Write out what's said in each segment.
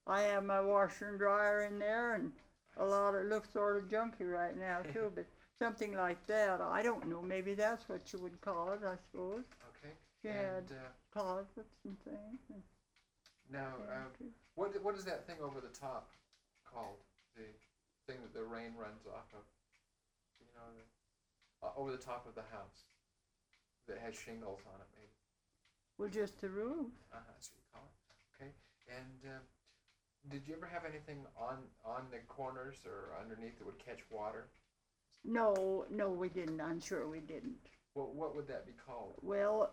I have my washer and dryer in there, and a I lot see. of it looks sort of junky right now too. But something like that, I don't know. Maybe that's what you would call it, I suppose. Okay. She had And closets and things. And now, pantries. what is that thing over the top called? The thing that the rain runs off of? You know, over the top of the house that has shingles on it, maybe. Well, just the roof. That's what you call it. Okay. And did you ever have anything on the corners or underneath that would catch water? No, no, we didn't. I'm sure we didn't. What would that be called? Well,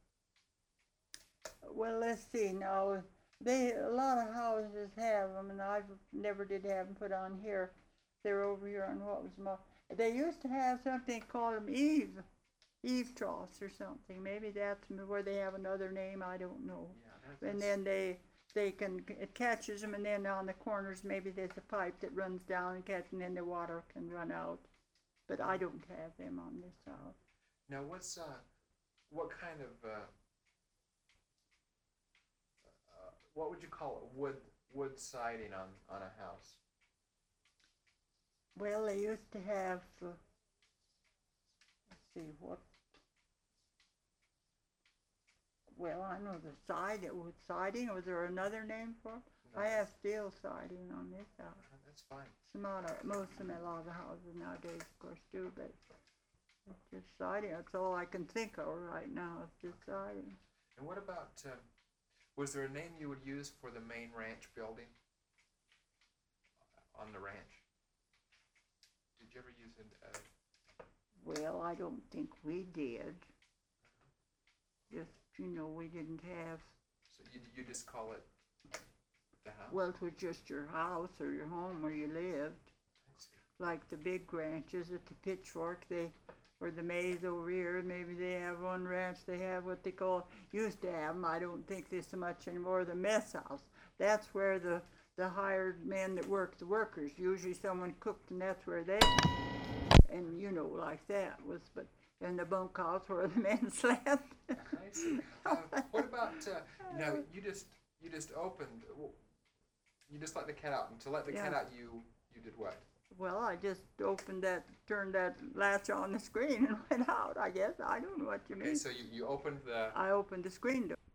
well, let's see. Now, a lot of houses have them, and I never did have them put on here. They're over here on what was my. They used to have something called them Eve troughs or something. Maybe that's where they have another name. I don't know. Yeah, And then they can, it catches them, and then on the corners maybe there's a pipe that runs down and catches, and then the water can run out. But I don't have them on this house. now what kind of what would you call it? Wood siding on a house? Well, they used to have, let's see, what, well, I know the wood siding. Was there another name for it? No, I have steel siding on this house. that's fine. Most of them, a lot of the houses nowadays, of course, do, but it's just siding. That's all I can think of right now is just siding. And what about was there a name you would use for the main ranch building on the ranch? Did you ever use it? Well, I don't think we did. Just, we didn't have, So you just call it the house? well, it was just your house or your home where you lived. I see. Like the big ranches at the Pitchfork, or the Maze over here, maybe they have one ranch, they have what they used to have them, I don't think there's so much anymore, the mess house. That's where the hired men that work, the workers, usually someone cooked, and that's where they, and like that was, but in the bunkhouse where the men slept. I see. What about you just opened, you just let the cat out, and to let the cat out you did what? Well, I just turned that latch on the screen and went out, I guess. I don't know what you mean. Okay, so you opened the... I opened the screen door.